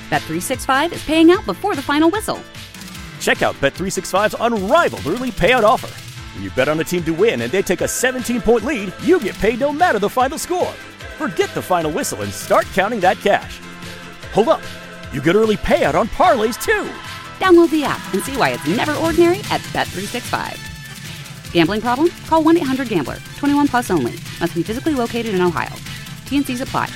Bet365 is paying out before the final whistle. Check out Bet365's unrivaled early payout offer. When you bet on a team to win and they take a 17-point lead, you get paid no matter the final score. Forget the final whistle and start counting that cash. Hold up. You get early payout on parlays, too. Download the app and see why it's never ordinary at Bet365. Gambling problem? Call 1-800-GAMBLER. 21 plus only. Must be physically located in Ohio. T&Cs apply.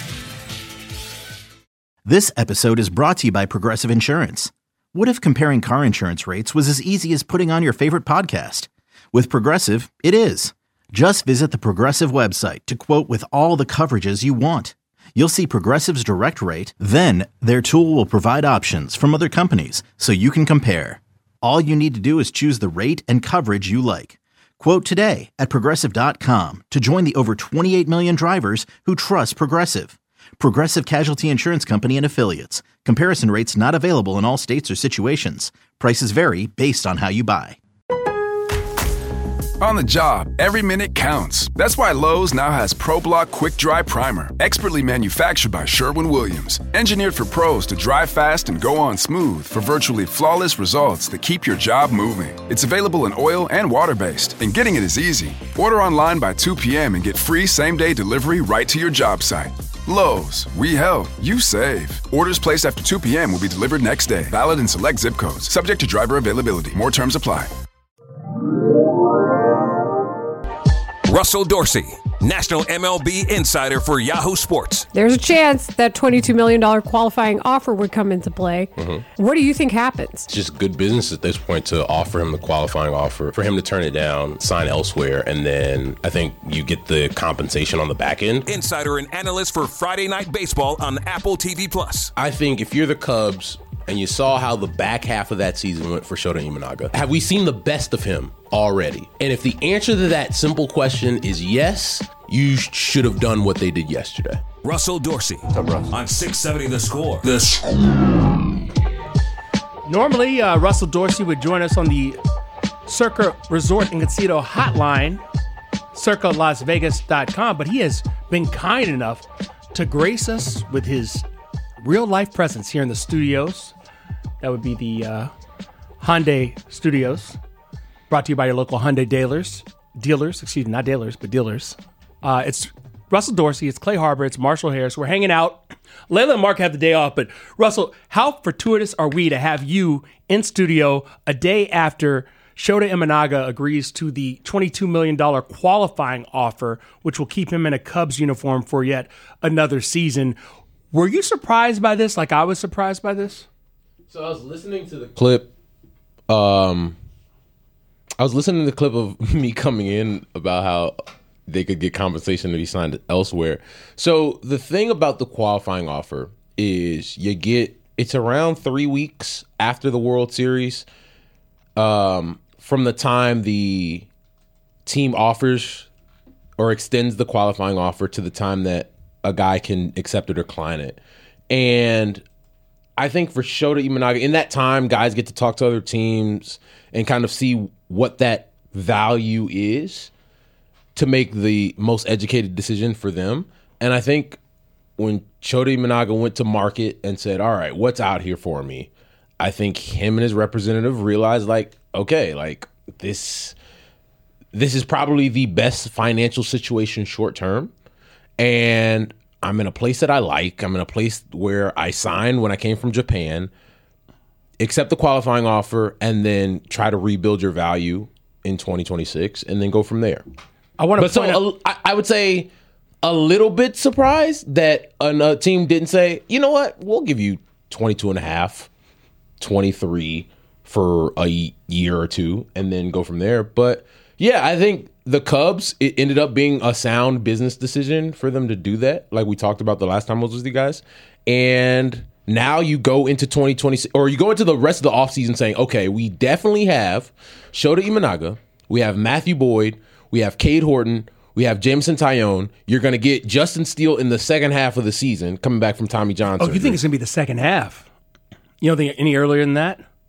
This episode is brought to you by Progressive Insurance. What if comparing car insurance rates was as easy as putting on your favorite podcast? With Progressive, it is. Just visit the Progressive website to quote with all the coverages you want. You'll see Progressive's direct rate, then their tool will provide options from other companies so you can compare. All you need to do is choose the rate and coverage you like. Quote today at Progressive.com to join the over 28 million drivers who trust Progressive. Progressive Casualty Insurance Company and Affiliates. Comparison rates not available in all states or situations. Prices vary based on how you buy. On the job, every minute counts. That's why Lowe's now has ProBlock Quick Dry Primer, expertly manufactured by Sherwin-Williams. Engineered for pros to dry fast and go on smooth for virtually flawless results that keep your job moving. It's available in oil and water-based, and getting it is easy. Order online by 2 p.m. and get free same-day delivery right to your job site. Lowe's, we help, you save. Orders placed after 2 p.m. will be delivered next day. Valid in select zip codes. Subject to driver availability. More terms apply. Russell Dorsey, National MLB Insider for Yahoo Sports. There's a chance that $22 million qualifying offer would come into play. Mm-hmm. What do you think happens? It's just good business at this point to offer him the qualifying offer, for him to turn it down, sign elsewhere, and then I think you get the compensation on the back end. Insider and analyst for Friday Night Baseball on Apple TV+. I think if you're the Cubs and you saw how the back half of that season went for Shota Imanaga, have we seen the best of him already? And if the answer to that simple question is yes, you should have done what they did yesterday. Russell Dorsey on 670 The Score. Normally, Russell Dorsey would join us on the Circa Resort and Casino hotline, circalasvegas.com, but he has been kind enough to grace us with his real-life presence here in the studios. That would be the Hyundai Studios, brought to you by your local Hyundai dealers. It's Russell Dorsey, it's Clay Harbor, it's Marshall Harris. We're hanging out. Layla and Mark have the day off, but Russell, how fortuitous are we to have you in studio a day after Shota Imanaga agrees to the $22 million qualifying offer, which will keep him in a Cubs uniform for yet another season? Were you surprised by this like I was surprised by this? So I was listening to the clip. I was listening to the clip of me coming in about how they could get compensation to be signed elsewhere. So the thing about the qualifying offer is it's around 3 weeks after the World Series, from the time the team offers or extends the qualifying offer to the time that a guy can accept it or decline it. And I think for Shota Imanaga, in that time, guys get to talk to other teams and kind of see what that value is to make the most educated decision for them. And I think when Shota Imanaga went to market and said, all right, what's out here for me? I think him and his representative realized, like, okay, like this is probably the best financial situation short term. And I'm in a place that I like. I'm in a place where I signed when I came from Japan. Accept the qualifying offer and then try to rebuild your value in 2026 and then go from there. I would say a little bit surprised that a team didn't say, you know what, we'll give you 22 and a half, 23 for a year or two and then go from there. But yeah, I think the Cubs, it ended up being a sound business decision for them to do that, like we talked about the last time I was with you guys. And now you go into 2026, or you go into the rest of the offseason saying, okay, we definitely have Shota Imanaga, we have Matthew Boyd, we have Cade Horton, we have Jameson Taillon. You're going to get Justin Steele in the second half of the season, coming back from Tommy John surgery. Oh, you think it's going to be the second half? You don't think any earlier than that?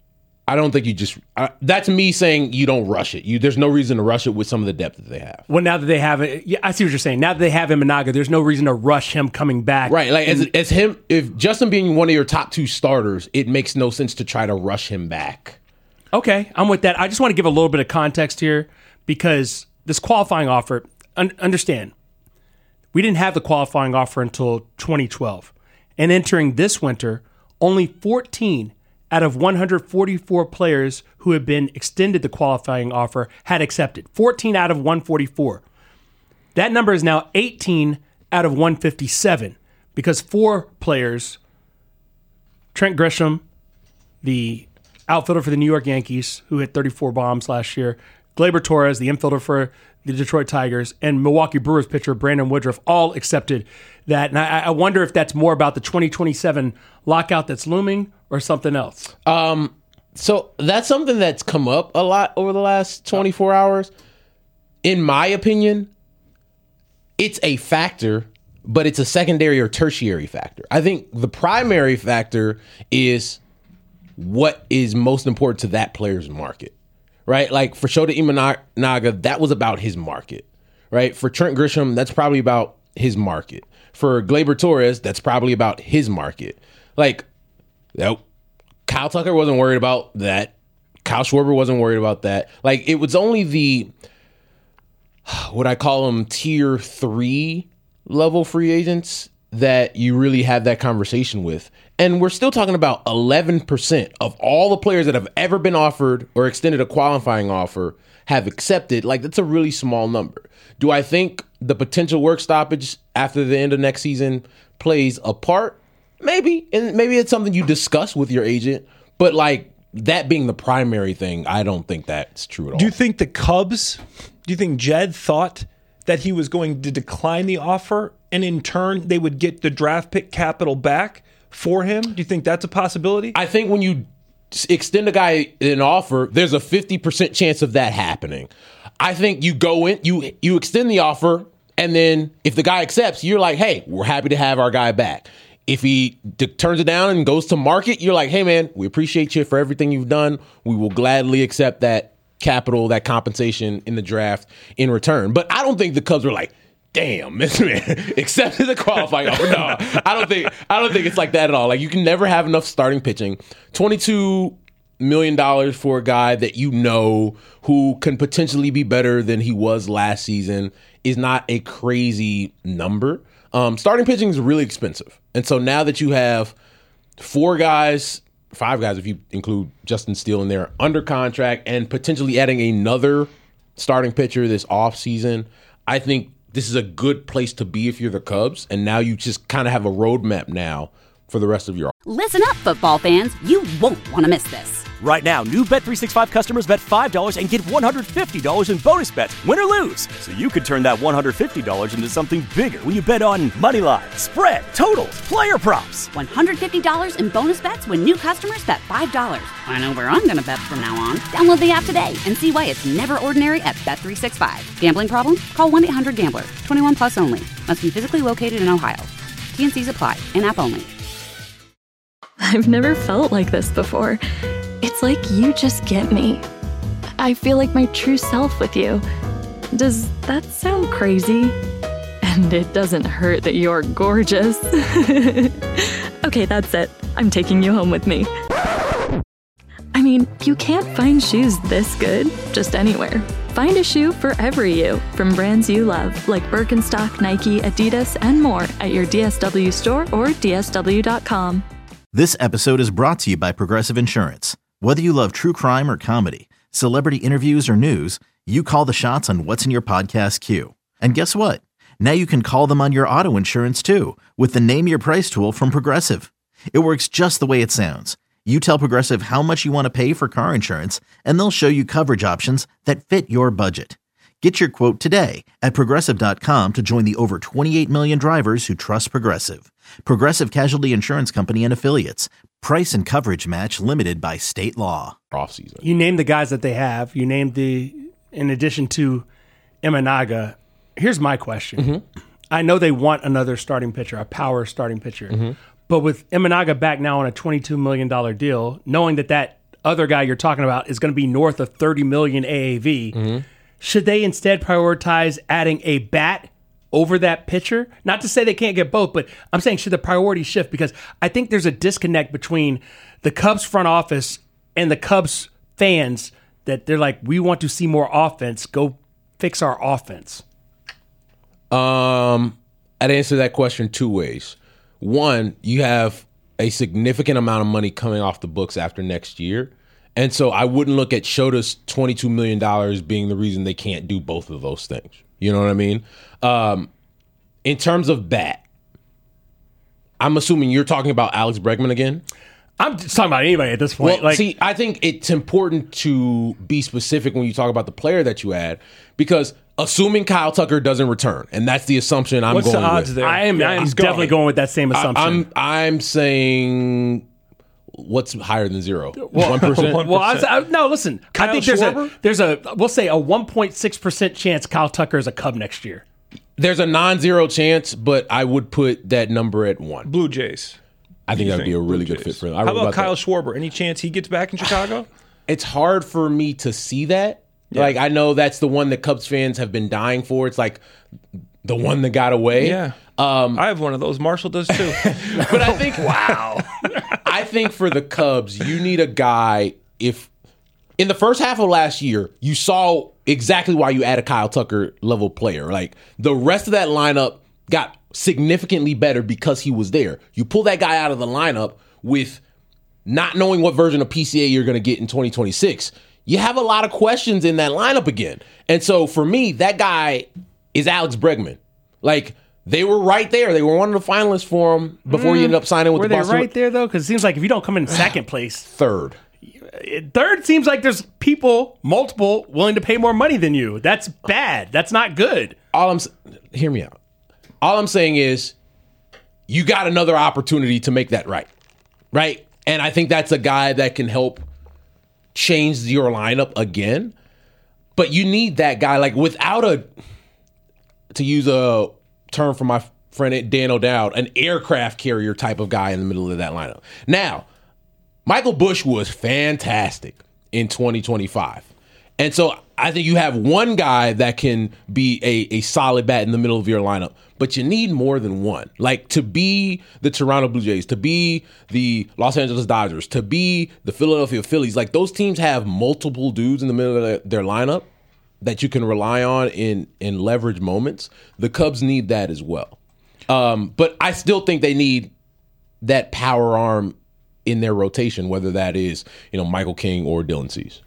I don't think you just that's me saying you don't rush it. There's no reason to rush it with some of the depth that they have. Well, now that they have it, yeah, I see what you're saying. Now that they have Imanaga, there's no reason to rush him coming back. Right, like as him, if Justin being one of your top 2 starters, it makes no sense to try to rush him back. Okay, I'm with that. I just want to give a little bit of context here because this qualifying offer, understand, we didn't have the qualifying offer until 2012. And entering this winter, only 14 out of 144 players who had been extended the qualifying offer had accepted. 14 out of 144. That number is now 18 out of 157 because 4 players, Trent Grisham, the outfielder for the New York Yankees, who hit 34 bombs last year, Gleyber Torres, the infielder for the Detroit Tigers, and Milwaukee Brewers pitcher Brandon Woodruff all accepted that. And I wonder if that's more about the 2027 lockout that's looming or something else. So that's something that's come up a lot over the last 24 hours. In my opinion, it's a factor, but it's a secondary or tertiary factor. I think the primary factor is what is most important to that player's market, right? Like for Shota Imanaga, that was about his market, right? For Trent Grisham, that's probably about his market. For Gleyber Torres, that's probably about his market. Like, nope. Kyle Tucker wasn't worried about that. Kyle Schwarber wasn't worried about that. Like, it was only the, what I call them, tier 3 level free agents that you really had that conversation with. And we're still talking about 11% of all the players that have ever been offered or extended a qualifying offer have accepted. Like, that's a really small number. Do I think the potential work stoppage after the end of next season plays a part? Maybe. And maybe it's something you discuss with your agent. But, like, that being the primary thing, I don't think that's true at all. Do you think the Cubs, do you think Jed thought that he was going to decline the offer and in turn they would get the draft pick capital back for him? Do you think that's a possibility? I think when you extend a guy an offer, there's a 50% chance of that happening. I think you go in, you extend the offer, and then if the guy accepts, you're like, hey, we're happy to have our guy back. If he turns it down and goes to market, you're like, hey, man, we appreciate you for everything you've done. We will gladly accept that capital, that compensation in the draft in return. But I don't think the Cubs were like, damn, this man accepted the qualifying offer. No, I don't think it's like that at all. Like, you can never have enough starting pitching. $22 million for a guy that you know who can potentially be better than he was last season is not a crazy number. Starting pitching is really expensive. And so now that you have 5 guys, if you include Justin Steele in there, under contract and potentially adding another starting pitcher this offseason, I think this is a good place to be if you're the Cubs. And now you just kind of have a roadmap now for the rest of your. Listen up, football fans. You won't want to miss this. Right now, new Bet365 customers bet $5 and get $150 in bonus bets, win or lose. So you could turn that $150 into something bigger when you bet on moneyline, spread, totals, player props. $150 in bonus bets when new customers bet $5. I know where I'm going to bet from now on. Download the app today and see why it's never ordinary at Bet365. Gambling problem? Call 1-800-GAMBLER. 21 plus only. Must be physically located in Ohio. T&Cs apply. In-app only. I've never felt like this before. It's like you just get me. I feel like my true self with you. Does that sound crazy? And it doesn't hurt that you're gorgeous. Okay, that's it. I'm taking you home with me. I mean, you can't find shoes this good just anywhere. Find a shoe for every you from brands you love, like Birkenstock, Nike, Adidas, and more at your DSW store or DSW.com. This episode is brought to you by Progressive Insurance. Whether you love true crime or comedy, celebrity interviews or news, you call the shots on what's in your podcast queue. And guess what? Now you can call them on your auto insurance too with the Name Your Price tool from Progressive. It works just the way it sounds. You tell Progressive how much you want to pay for car insurance, and they'll show you coverage options that fit your budget. Get your quote today at Progressive.com to join the over 28 million drivers who trust Progressive. Progressive Casualty Insurance Company and Affiliates. Price and coverage match limited by state law. Offseason. You named the guys that they have. You named in addition to Imanaga. Here's my question. Mm-hmm. I know they want another starting pitcher, a power starting pitcher. Mm-hmm. But with Imanaga back now on a $22 million deal, knowing that other guy you're talking about is going to be north of 30 million AAV. Should they instead prioritize adding a bat over that pitcher? Not to say they can't get both, but I'm saying should the priority shift? Because I think there's a disconnect between the Cubs front office and the Cubs fans that they're like, we want to see more offense. Go fix our offense. I'd answer that question two ways. One, you have a significant amount of money coming off the books after next year. And so I wouldn't look at Shota's $22 million being the reason they can't do both of those things. You know what I mean? In terms of bat, I'm assuming you're talking about Alex Bregman again? I'm just talking about anybody at this point. Well, see, I think it's important to be specific when you talk about the player that you add, because assuming Kyle Tucker doesn't return, and that's the assumption I'm What's going with. the odds there? I am definitely going with that same assumption. I'm saying what's higher than 0? 1%? Well, no, listen. Kyle I think there's a we'll say a 1.6% chance Kyle Tucker is a Cub next year. There's a non-zero chance, but I would put that number at 1. Blue Jays. I think that would be a really good fit for him. How about Kyle Schwarber? Any chance he gets back in Chicago? It's hard for me to see that. Yeah. Like, I know that's the one that Cubs fans have been dying for. It's like the one that got away. Yeah. I have one of those. Marshall does too. But I think, wow. I think for the Cubs, you need a guy. If in the first half of last year, you saw exactly why you add a Kyle Tucker level player. Like, the rest of that lineup got significantly better because he was there. You pull that guy out of the lineup with not knowing what version of PCA you're going to get in 2026. You have a lot of questions in that lineup again. And so for me, that guy is Alex Bregman. Like, they were right there. They were one of the finalists for him before he ended up signing with the Boston. Were they right there, though? Because it seems like if you don't come in second place. Third. Third seems like there's people, multiple, willing to pay more money than you. That's bad. That's not good. Hear me out. All I'm saying is you got another opportunity to make that right. Right? And I think that's a guy that can help change your lineup again. But you need that guy, like, without to use a term from my friend Dan O'Dowd, an aircraft carrier type of guy in the middle of that lineup. Now, Michael Busch was fantastic in 2025. And so I think you have one guy that can be a solid bat in the middle of your lineup, but you need more than one. Like, to be the Toronto Blue Jays, to be the Los Angeles Dodgers, to be the Philadelphia Phillies, like, those teams have multiple dudes in the middle of their lineup that you can rely on in leverage moments. The Cubs need that as well. But I still think they need that power arm in their rotation, whether that is, Michael King or Dylan Cease.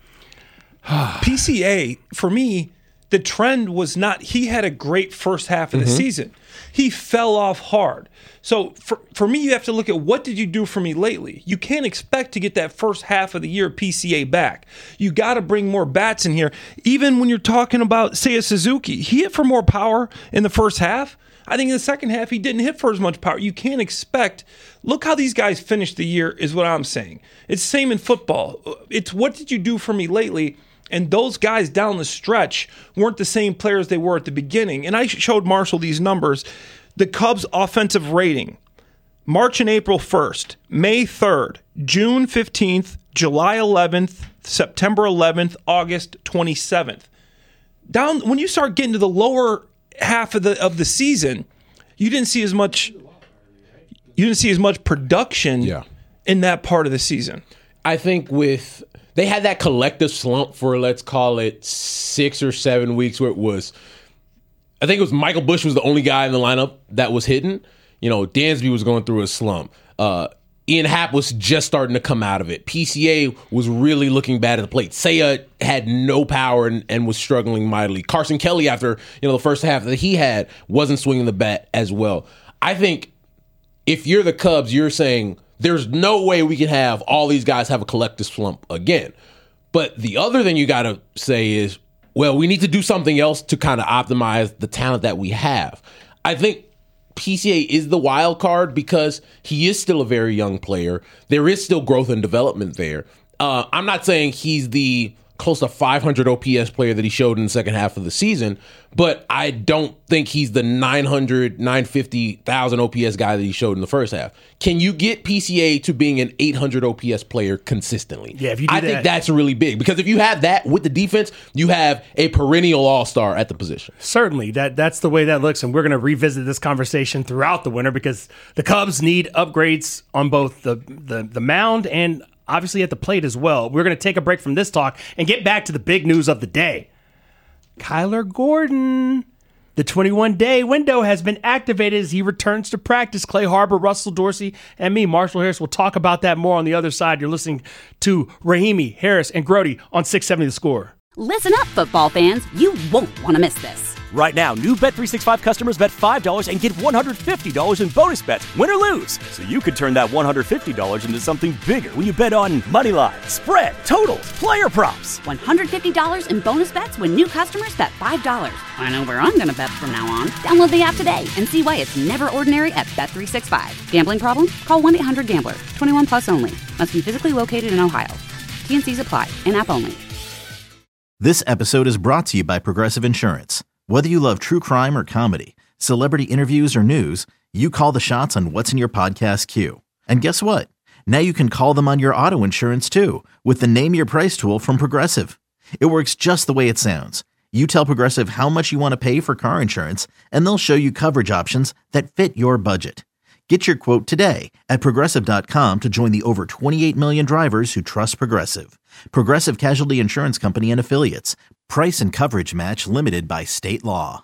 PCA, for me, the trend was not, he had a great first half of the season. He fell off hard. So for me, you have to look at what did you do for me lately? You can't expect to get that first half of the year PCA back. You got to bring more bats in here. Even when you're talking about, say, a Suzuki, he hit for more power in the first half. I think in the second half, he didn't hit for as much power. You can't expect. Look how these guys finished the year is what I'm saying. It's the same in football. It's what did you do for me lately? And those guys down the stretch weren't the same players they were at the beginning. And I showed Marshall these numbers. The Cubs' offensive rating, March and April 1st, May 3rd, June 15th, July 11th, September 11th, August 27th. Down when you start getting to the lower half of the season, you didn't see as much production in that part of the season. I think they had that collective slump for, let's call it 6 or 7 weeks, where I think it was Michael Busch was the only guy in the lineup that was hitting. Dansby was going through a slump. Ian Happ was just starting to come out of it. PCA was really looking bad at the plate. Seiya had no power and was struggling mightily. Carson Kelly, after the first half that he had, wasn't swinging the bat as well. I think if you're the Cubs, you're saying there's no way we can have all these guys have a collective slump again. But the other thing you got to say is, well, we need to do something else to kind of optimize the talent that we have. I think PCA is the wild card because he is still a very young player. There is still growth and development there. I'm not saying he's the close to 500 OPS player that he showed in the second half of the season, but I don't think he's the 900, 950,000 OPS guy that he showed in the first half. Can you get PCA to being an 800 OPS player consistently? Yeah, if you do I think that's really big, because if you have that with the defense, you have a perennial all-star at the position. Certainly, that's the way that looks, and we're going to revisit this conversation throughout the winter because the Cubs need upgrades on both the mound and obviously at the plate as well. We're going to take a break from this talk and get back to the big news of the day. Kyler Gordon. The 21-day window has been activated as he returns to practice. Clay Harbor, Russell Dorsey, and me, Marshall Harris, will talk about that more on the other side. You're listening to Rahimi, Harris, and Grody on 670 The Score. Listen up, football fans. You won't want to miss this. Right now, new Bet365 customers bet $5 and get $150 in bonus bets, win or lose. So you could turn that $150 into something bigger when you bet on money line, spread, totals, player props. $150 in bonus bets when new customers bet $5. I know where I'm going to bet from now on. Download the app today and see why it's never ordinary at Bet365. Gambling problem? Call 1-800-GAMBLER. 21 plus only. Must be physically located in Ohio. T&Cs apply. In-app only. This episode is brought to you by Progressive Insurance. Whether you love true crime or comedy, celebrity interviews or news, you call the shots on what's in your podcast queue. And guess what? Now you can call them on your auto insurance too with the Name Your Price tool from Progressive. It works just the way it sounds. You tell Progressive how much you want to pay for car insurance, and they'll show you coverage options that fit your budget. Get your quote today at Progressive.com to join the over 28 million drivers who trust Progressive. Progressive Casualty Insurance Company and Affiliates. Price and coverage match limited by state law.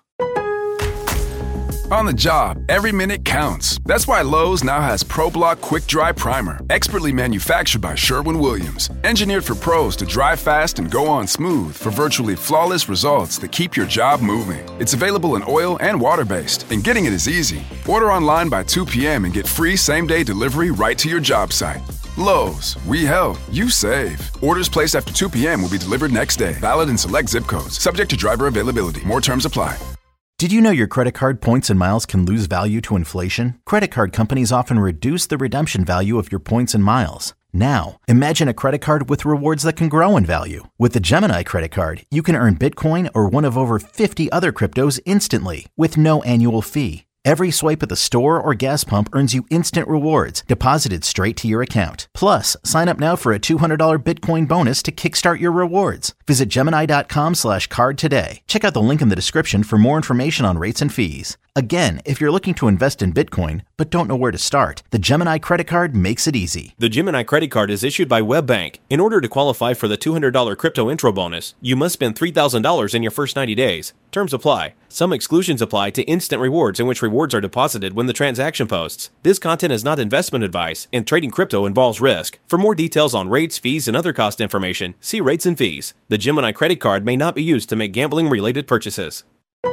On the job, every minute counts. That's why Lowe's now has ProBlock Quick Dry Primer, expertly manufactured by Sherwin-Williams. Engineered for pros to dry fast and go on smooth for virtually flawless results that keep your job moving. It's available in oil and water-based, and getting it is easy. Order online by 2 p.m. and get free same-day delivery right to your job site. Lowe's, we help, you save. Orders placed after 2 p.m. will be delivered next day. Valid in select zip codes. Subject to driver availability. More terms apply. Did you know your credit card points and miles can lose value to inflation? Credit card companies often reduce the redemption value of your points and miles. Now, imagine a credit card with rewards that can grow in value. With the Gemini credit card, you can earn Bitcoin or one of over 50 other cryptos instantly with no annual fee. Every swipe at the store or gas pump earns you instant rewards deposited straight to your account. Plus, sign up now for a $200 Bitcoin bonus to kickstart your rewards. Visit Gemini.com/card today. Check out the link in the description for more information on rates and fees. Again, if you're looking to invest in Bitcoin but don't know where to start, the Gemini credit card makes it easy. The Gemini credit card is issued by WebBank. In order to qualify for the $200 crypto intro bonus, you must spend $3,000 in your first 90 days. Terms apply. Some exclusions apply to instant rewards, in which rewards are deposited when the transaction posts. This content is not investment advice, and trading crypto involves risk. For more details on rates, fees, and other cost information, see rates and fees. The Gemini credit card may not be used to make gambling-related purchases.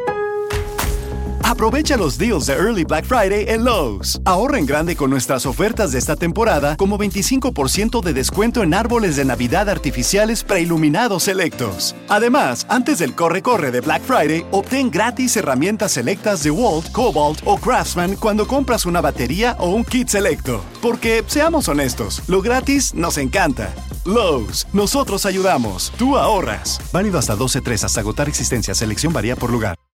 Aprovecha los deals de Early Black Friday en Lowe's. Ahorra en grande con nuestras ofertas de esta temporada, como 25% de descuento en árboles de Navidad artificiales preiluminados selectos. Además, antes del corre-corre de Black Friday, obtén gratis herramientas selectas de Walt, Cobalt o Craftsman cuando compras una batería o un kit selecto. Porque, seamos honestos, lo gratis nos encanta. Lowe's, nosotros ayudamos, tú ahorras. Válido hasta 12/3 hasta agotar existencia. Selección varía por lugar.